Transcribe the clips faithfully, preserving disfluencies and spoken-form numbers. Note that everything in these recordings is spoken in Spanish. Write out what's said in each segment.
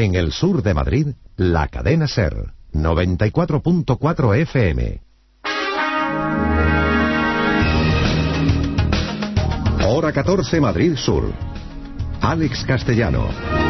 En el sur de Madrid, la cadena SER, noventa y cuatro punto cuatro F M. Hora catorce, Madrid Sur. Alex Castellano.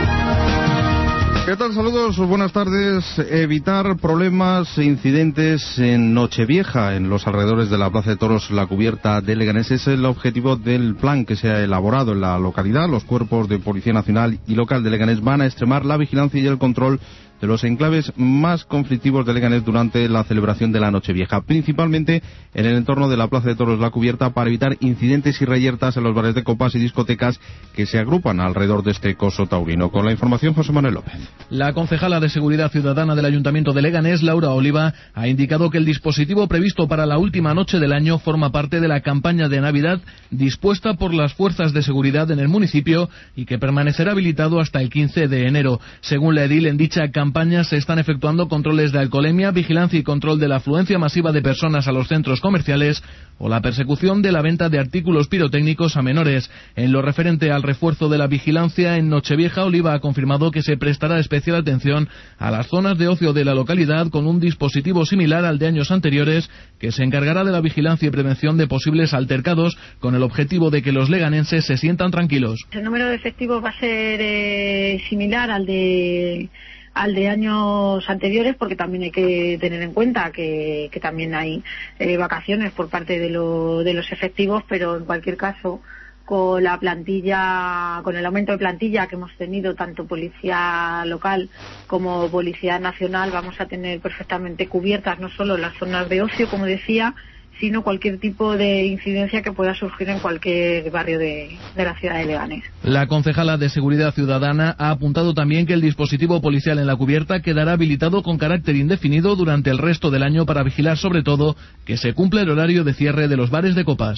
¿Qué tal? Saludos, buenas tardes. Evitar problemas e incidentes en Nochevieja, en los alrededores de la Plaza de Toros La Cubierta de Leganés, es el objetivo del plan que se ha elaborado en la localidad. Los cuerpos de Policía Nacional y Local de Leganés van a extremar la vigilancia y el control de los enclaves más conflictivos de Leganés durante la celebración de la Nochevieja, principalmente en el entorno de la Plaza de Toros La Cubierta, para evitar incidentes y reyertas en los bares de copas y discotecas que se agrupan alrededor de este coso taurino. Con la información, José Manuel López. La concejala de Seguridad Ciudadana del Ayuntamiento de Leganés, Laura Oliva, ha indicado que el dispositivo previsto para la última noche del año forma parte de la campaña de Navidad dispuesta por las fuerzas de seguridad en el municipio y que permanecerá habilitado hasta el quince de enero. Según la edil, en dicha campaña se están efectuando controles de alcoholemia, vigilancia y control de la afluencia masiva de personas a los centros comerciales o la persecución de la venta de artículos pirotécnicos a menores. En lo referente al refuerzo de la vigilancia en Nochevieja, Oliva ha confirmado que se prestará especial atención a las zonas de ocio de la localidad con un dispositivo similar al de años anteriores que se encargará de la vigilancia y prevención de posibles altercados con el objetivo de que los leganenses se sientan tranquilos. El número de efectivos va a ser eh, similar al de al de años anteriores, porque también hay que tener en cuenta que, que también hay eh, vacaciones por parte de, lo, de los efectivos, pero en cualquier caso, con la plantilla, con el aumento de plantilla que hemos tenido, tanto policía local como policía nacional, vamos a tener perfectamente cubiertas no solo las zonas de ocio, como decía, sino cualquier tipo de incidencia que pueda surgir en cualquier barrio de, de la ciudad de Leganés. La concejala de Seguridad Ciudadana ha apuntado también que el dispositivo policial en la cubierta quedará habilitado con carácter indefinido durante el resto del año para vigilar sobre todo que se cumpla el horario de cierre de los bares de copas.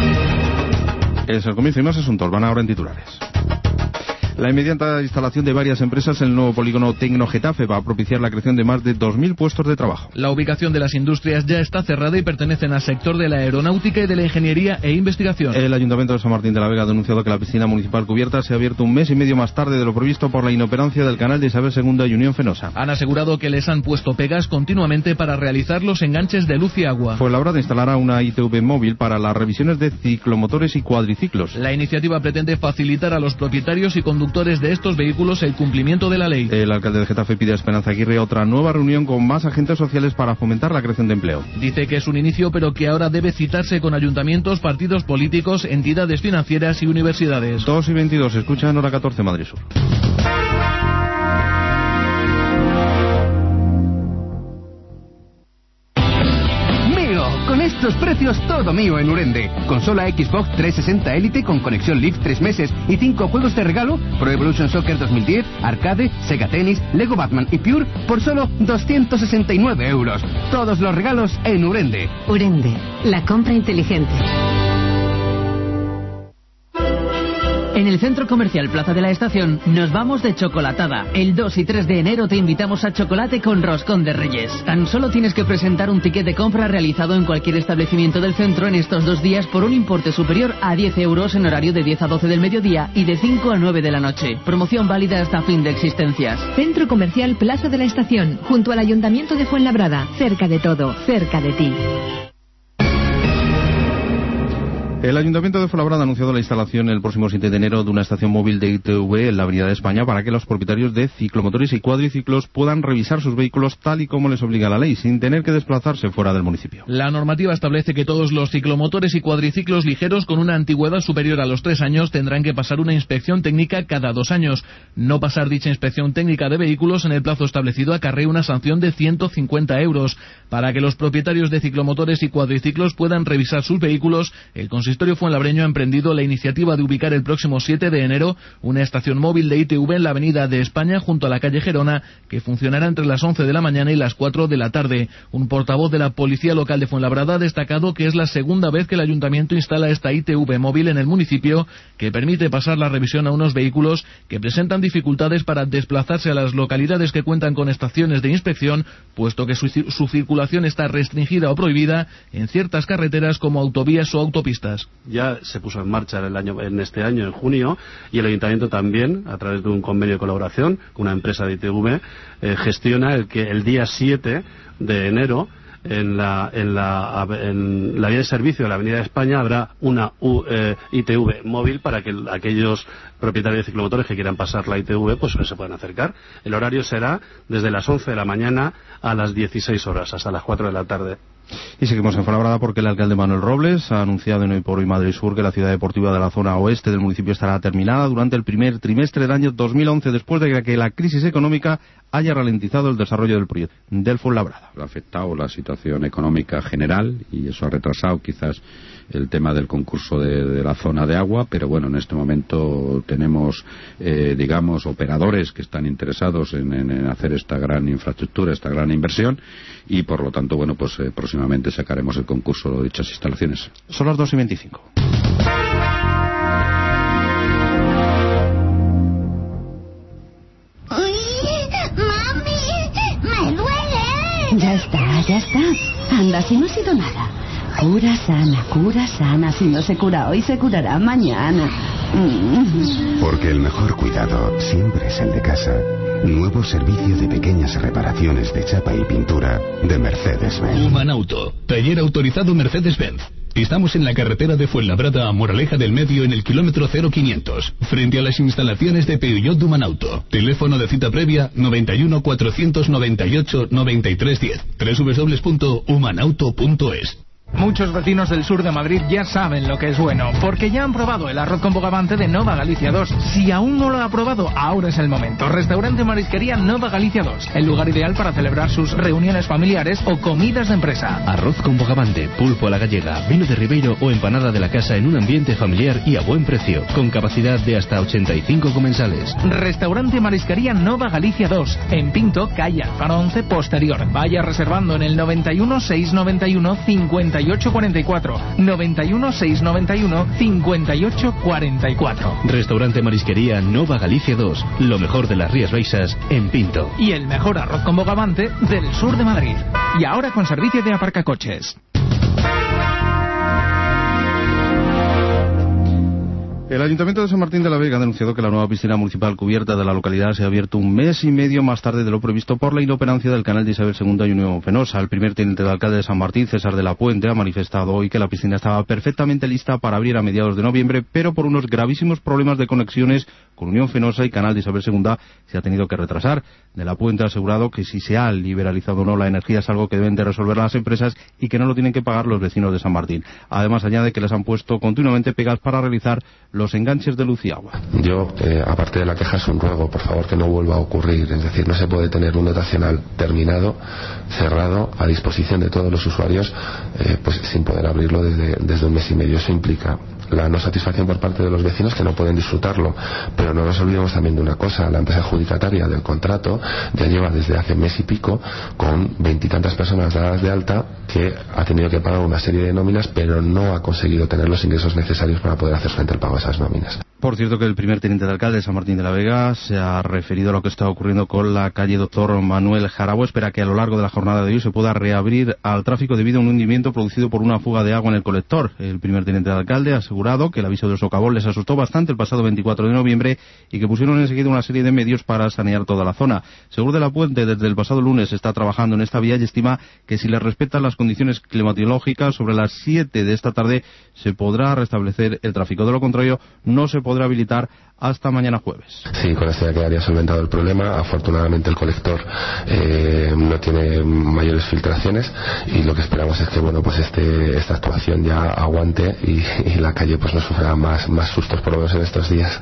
Es el comienzo y más asuntos. Van ahora en titulares. La inmediata instalación de varias empresas en el nuevo polígono Tecno Getafe va a propiciar la creación de más de dos mil puestos de trabajo. La ubicación de las industrias ya está cerrada y pertenecen al sector de la aeronáutica y de la ingeniería e investigación. El Ayuntamiento de San Martín de la Vega ha denunciado que la piscina municipal cubierta se ha abierto un mes y medio más tarde de lo previsto por la inoperancia del canal de Isabel segunda y Unión Fenosa. Han asegurado que les han puesto pegas continuamente para realizar los enganches de luz y agua. Fuenlabrada instalará una I T V móvil para las revisiones de ciclomotores y cuadriciclos. La iniciativa pretende facilitar a los propietarios y conductores de estos vehículos el cumplimiento de la ley. El alcalde de Getafe pide a Esperanza Aguirre otra nueva reunión con más agentes sociales para fomentar la creación de empleo. Dice que es un inicio, pero que ahora debe citarse con ayuntamientos, partidos políticos, entidades financieras y universidades. dos y veintidós, escuchan Hora catorce, Madrid Sur. Con estos precios todo mío en Urende. Consola Xbox trescientos sesenta Elite con conexión Live tres meses y cinco juegos de regalo: Pro Evolution Soccer dos mil diez, Arcade, Sega Tennis, Lego Batman y Pure por solo doscientos sesenta y nueve euros. Todos los regalos en Urende. Urende, la compra inteligente. En el Centro Comercial Plaza de la Estación nos vamos de chocolatada. El dos y tres de enero te invitamos a chocolate con roscón de Reyes. Tan solo tienes que presentar un ticket de compra realizado en cualquier establecimiento del centro en estos dos días por un importe superior a diez euros en horario de diez a doce del mediodía y de cinco a nueve de la noche. Promoción válida hasta fin de existencias. Centro Comercial Plaza de la Estación, junto al Ayuntamiento de Fuenlabrada. Cerca de todo, cerca de ti. El Ayuntamiento de Fuenlabrada ha anunciado la instalación el próximo siete de enero de una estación móvil de I T V en la Avenida de España para que los propietarios de ciclomotores y cuadriciclos puedan revisar sus vehículos tal y como les obliga la ley, sin tener que desplazarse fuera del municipio. La normativa establece que todos los ciclomotores y cuadriciclos ligeros con una antigüedad superior a los tres años tendrán que pasar una inspección técnica cada dos años. No pasar dicha inspección técnica de vehículos en el plazo establecido acarrea una sanción de ciento cincuenta euros. Para que los propietarios de ciclomotores y cuadriciclos puedan revisar sus vehículos, el consistorio fuenlabreño ha emprendido la iniciativa de ubicar el próximo siete de enero una estación móvil de I T V en la Avenida de España junto a la calle Gerona, que funcionará entre las once de la mañana y las cuatro de la tarde. Un portavoz de la Policía Local de Fuenlabrada ha destacado que es la segunda vez que el Ayuntamiento instala esta I T V móvil en el municipio, que permite pasar la revisión a unos vehículos que presentan dificultades para desplazarse a las localidades que cuentan con estaciones de inspección, puesto que su, su circulación está restringida o prohibida en ciertas carreteras como autovías o autopistas. viviendas. Ya se puso en marcha en, el año, en este año, en junio, y el Ayuntamiento también, a través de un convenio de colaboración con una empresa de I T V, eh, gestiona el que el día siete de enero en la, en la, en la vía de servicio de la Avenida de España habrá una U, eh, I T V móvil para que aquellos propietarios de ciclomotores que quieran pasar la I T V pues se puedan acercar. El horario será desde las once de la mañana a las dieciséis horas, hasta las cuatro de la tarde. Y seguimos en Fuenlabrada porque el alcalde Manuel Robles ha anunciado en Hoy por Hoy Madrid Sur que la ciudad deportiva de la zona oeste del municipio estará terminada durante el primer trimestre del año dos mil once, después de que la crisis económica haya ralentizado el desarrollo del proyecto del Fuenlabrada. Ha afectado la situación económica general y eso ha retrasado quizás el tema del concurso de, de la zona de agua, pero bueno, en este momento tenemos, eh, digamos, operadores que están interesados en, en, en hacer esta gran infraestructura, esta gran inversión, y por lo tanto, bueno, pues eh, próximamente sacaremos el concurso de dichas instalaciones. Son las dos y veinticinco. Ya está, ya está. Anda, si no ha sido nada. Cura sana, cura sana. Si no se cura hoy, se curará mañana. Mm. Porque el mejor cuidado siempre es el de casa. Nuevo servicio de pequeñas reparaciones de chapa y pintura de Mercedes-Benz. Humanauto, taller autorizado Mercedes-Benz. Estamos en la carretera de Fuenlabrada a Moraleja del Medio en el kilómetro cero quinientos, frente a las instalaciones de Peugeot Humanauto. Teléfono de cita previa noventa y uno cuatrocientos noventa y ocho noventa y tres diez. doble u doble u doble u punto humanauto punto es. Muchos vecinos del sur de Madrid ya saben lo que es bueno, porque ya han probado el arroz con bogavante de Nova Galicia dos. Si aún no lo ha probado, ahora es el momento. Restaurante Marisquería Nova Galicia dos, el lugar ideal para celebrar sus reuniones familiares o comidas de empresa. Arroz con bogavante, pulpo a la gallega, vino de Ribeiro o empanada de la casa en un ambiente familiar y a buen precio, con capacidad de hasta ochenta y cinco comensales. Restaurante Marisquería Nova Galicia dos, en Pinto, calle Alfaro once posterior. Vaya reservando en el noventa y uno seiscientos noventa y uno cincuenta y ocho cuarenta y cuatro, noventa y uno seiscientos noventa y uno cincuenta y ocho cuarenta y cuatro. Restaurante Marisquería Nova Galicia dos, lo mejor de las Rías Baixas en Pinto. Y el mejor arroz con bogavante del sur de Madrid. Y ahora con servicio de aparcacoches. El Ayuntamiento de San Martín de la Vega ha denunciado que la nueva piscina municipal cubierta de la localidad se ha abierto un mes y medio más tarde de lo previsto por la inoperancia del canal de Isabel segunda y Unión Fenosa. El primer teniente de alcalde de San Martín, César de la Puente, ha manifestado hoy que la piscina estaba perfectamente lista para abrir a mediados de noviembre, pero por unos gravísimos problemas de conexiones con Unión Fenosa y canal de Isabel segunda se ha tenido que retrasar. De la Puente ha asegurado que si se ha liberalizado o no la energía es algo que deben de resolver las empresas y que no lo tienen que pagar los vecinos de San Martín. Además añade que les han puesto continuamente pegas para realizar los enganches de luz y agua. Yo, eh, aparte de la queja, es un ruego, por favor, que no vuelva a ocurrir. Es decir, no se puede tener un dotacional terminado, cerrado, a disposición de todos los usuarios, eh, pues sin poder abrirlo desde, desde un mes y medio. Eso implica la no satisfacción por parte de los vecinos que no pueden disfrutarlo, pero no nos olvidemos también de una cosa: la empresa adjudicataria del contrato ya lleva desde hace mes y pico con veintitantas personas dadas de alta, que ha tenido que pagar una serie de nóminas, pero no ha conseguido tener los ingresos necesarios para poder hacer frente al pago de esas nóminas. Por cierto, que el primer teniente de alcalde de San Martín de la Vega se ha referido a lo que está ocurriendo con la calle Doctor Manuel Jarabo. Espera que a lo largo de la jornada de hoy se pueda reabrir al tráfico debido a un hundimiento producido por una fuga de agua en el colector. El primer teniente de alcalde ha asegurado que el aviso del socavón les asustó bastante el pasado veinticuatro de noviembre y que pusieron enseguida una serie de medios para sanear toda la zona. Según de la Puente, desde el pasado lunes está trabajando en esta vía y estima que si le respetan las condiciones climatológicas, sobre las siete de esta tarde se podrá restablecer el tráfico. De lo contrario, no se podrá habilitar hasta mañana jueves. Sí, con esto ya quedaría solventado el problema. Afortunadamente el colector eh, no tiene mayores filtraciones y lo que esperamos es que bueno pues este esta actuación ya aguante y, y la calle pues no sufra más, más sustos por lo menos en estos días.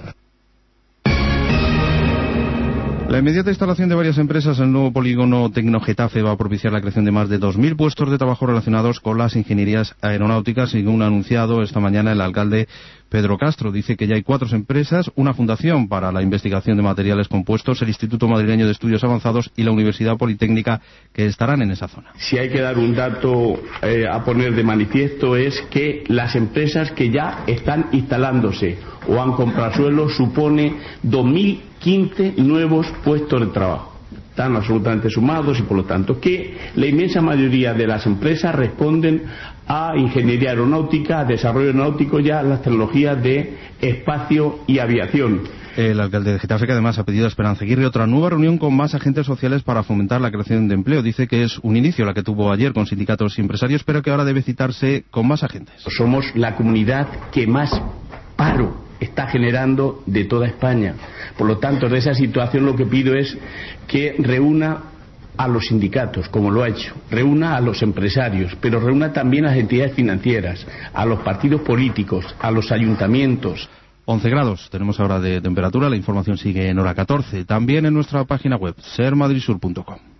La inmediata instalación de varias empresas en el nuevo polígono Tecnogetafe va a propiciar la creación de más de dos mil puestos de trabajo relacionados con las ingenierías aeronáuticas, según ha anunciado esta mañana el alcalde Pedro Castro. Dice que ya hay cuatro empresas, una fundación para la investigación de materiales compuestos, el Instituto Madrileño de Estudios Avanzados y la Universidad Politécnica, que estarán en esa zona. Si hay que dar un dato eh, a poner de manifiesto es que las empresas que ya están instalándose o han comprado suelo supone dos mil quince nuevos puestos de trabajo. están absolutamente sumados y por lo tanto que la inmensa mayoría de las empresas responden a ingeniería aeronáutica, a desarrollo aeronáutico y a las tecnologías de espacio y aviación. El alcalde de Getafe, que además ha pedido a Esperanza Aguirre otra nueva reunión con más agentes sociales para fomentar la creación de empleo. Dice que es un inicio la que tuvo ayer con sindicatos y empresarios, pero que ahora debe citarse con más agentes. Somos la comunidad que más paro está generando de toda España. Por lo tanto, de esa situación lo que pido es que reúna a los sindicatos, como lo ha hecho, reúna a los empresarios, pero reúna también a las entidades financieras, a los partidos políticos, a los ayuntamientos. once grados tenemos ahora de temperatura, la información sigue en hora catorce, también en nuestra página web ser madrid sur punto com.